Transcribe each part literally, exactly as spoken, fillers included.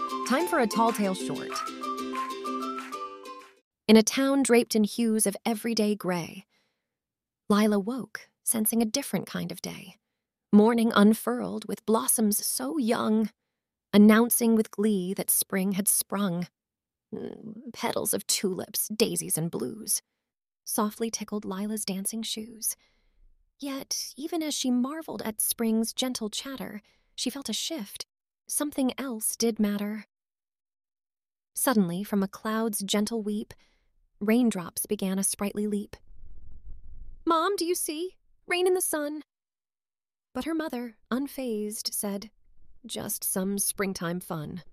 Time for a Tall Tale short. In a town draped in hues of everyday gray, Lila woke, sensing a different kind of day. Morning unfurled with blossoms so young, announcing with glee that spring had sprung. Petals of tulips, daisies, and blues softly tickled Lila's dancing shoes. Yet, even as she marveled at spring's gentle chatter, she felt a shift. Something else did matter. Suddenly, from a cloud's gentle weep, raindrops began a sprightly leap. "Mom, do you see? Rain in the sun." But her mother, unfazed, said, "Just some springtime fun."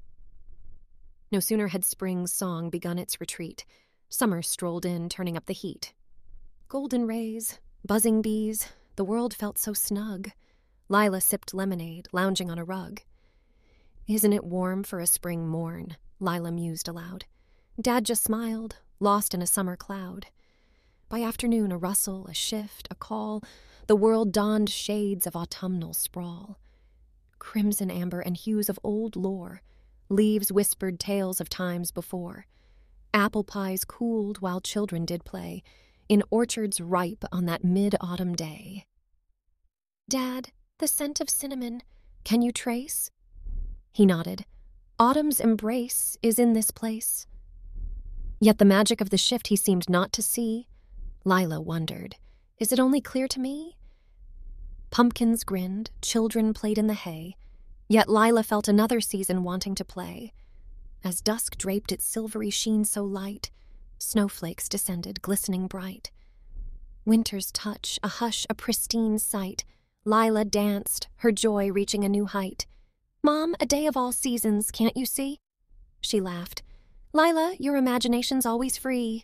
No sooner had spring's song begun its retreat, summer strolled in, turning up the heat. Golden rays, buzzing bees, the world felt so snug. Lila sipped lemonade, lounging on a rug. "Isn't it warm for a spring morn?" Lila mused aloud. Dad just smiled, lost in a summer cloud. By afternoon, a rustle, a shift, a call, the world donned shades of autumnal sprawl. Crimson amber and hues of old lore, leaves whispered tales of times before. Apple pies cooled while children did play, in orchards ripe on that mid-autumn day. "Dad, the scent of cinnamon, can you trace?" He nodded. "Autumn's embrace is in this place." Yet the magic of the shift he seemed not to see. Lila wondered, is it only clear to me? Pumpkins grinned, children played in the hay, yet Lila felt another season wanting to play. As dusk draped its silvery sheen so light, snowflakes descended, glistening bright. Winter's touch, a hush, a pristine sight. Lila danced, her joy reaching a new height. "Mom, a day of all seasons, can't you see?" She laughed. "Lila, your imagination's always free."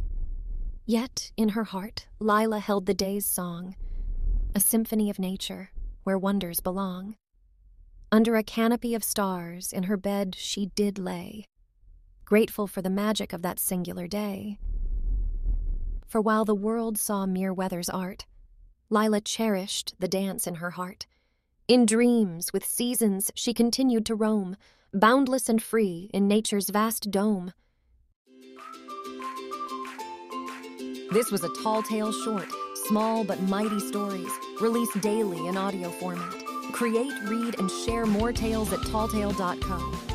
Yet, in her heart, Lila held the day's song, a symphony of nature, where wonders belong. Under a canopy of stars, in her bed she did lay, grateful for the magic of that singular day. For while the world saw mere weather's art, Lila cherished the dance in her heart. In dreams, with seasons, she continued to roam, boundless and free in nature's vast dome. This was a Tall Tale short, small but mighty stories, released daily in audio format. Create, read, and share more tales at tall tale dot co.